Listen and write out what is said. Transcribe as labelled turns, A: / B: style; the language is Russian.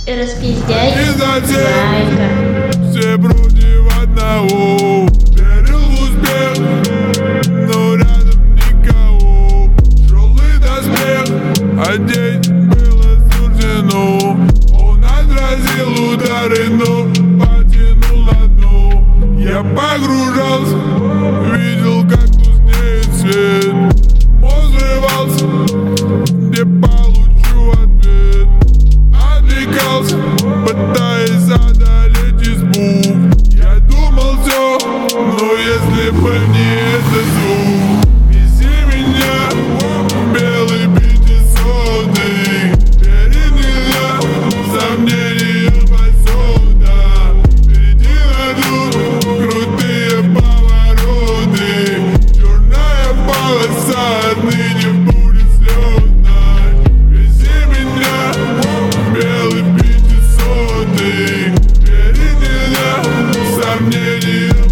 A: Распиздяй
B: Лайка.
C: Все против одного. Верил в успех, но рядом никого. Тяжелый доспех одеть было суждено. Он отразил удары, но потянул на дно. Я погружался, видел, как тускнеет свет. Мозг взрывался, где получу ответ. Отвлекался, пытаясь одолеть избу. Я думал все, но если бы не это звук. Вези меня, белый пятисотый. Перед сомнения посуда. Впереди идут крутые повороты. Черная полоса отныне будет слезной. Вези меня, белый пятисотый. Впереди сомнения